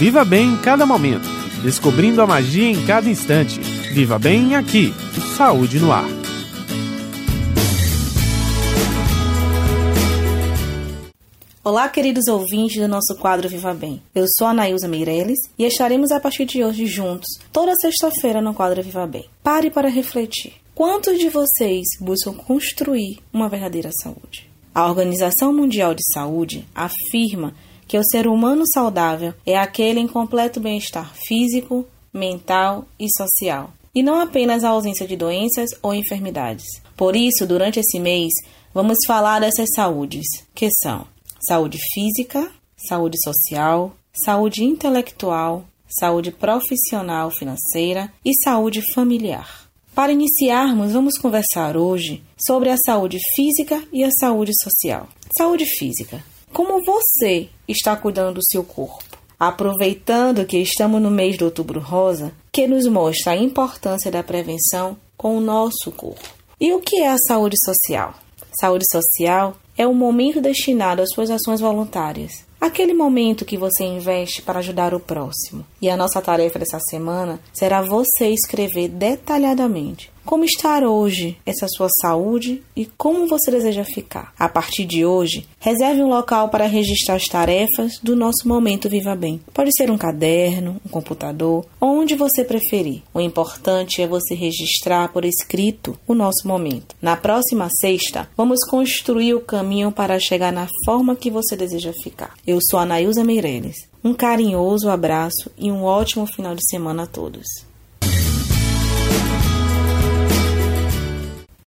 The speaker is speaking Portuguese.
Viva bem em cada momento, descobrindo a magia em cada instante. Viva bem aqui. Saúde no ar. Olá, queridos ouvintes do nosso quadro Viva Bem. Eu sou a Nailza Meireles e estaremos a partir de hoje juntos, toda sexta-feira no quadro Viva Bem. Pare para refletir. Quantos de vocês buscam construir uma verdadeira saúde? A Organização Mundial de Saúde afirma que o ser humano saudável é aquele em completo bem-estar físico, mental e social, e não apenas a ausência de doenças ou enfermidades. Por isso, durante esse mês, vamos falar dessas saúdes, que são saúde física, saúde social, saúde intelectual, saúde profissional financeira e saúde familiar. Para iniciarmos, vamos conversar hoje sobre a saúde física e a saúde social. Saúde física. Como você está cuidando do seu corpo? Aproveitando que estamos no mês de Outubro Rosa, que nos mostra a importância da prevenção com o nosso corpo. E o que é a saúde social? Saúde social é um momento destinado às suas ações voluntárias. Aquele momento que você investe para ajudar o próximo. E a nossa tarefa dessa semana será você escrever detalhadamente como está hoje essa sua saúde e como você deseja ficar. A partir de hoje, reserve um local para registrar as tarefas do nosso momento Viva Bem. Pode ser um caderno, um computador, onde você preferir. O importante é você registrar por escrito o nosso momento. Na próxima sexta, vamos construir o caminho para chegar na forma que você deseja ficar. Eu sou a Nailza Meireles. Um carinhoso abraço e um ótimo final de semana a todos.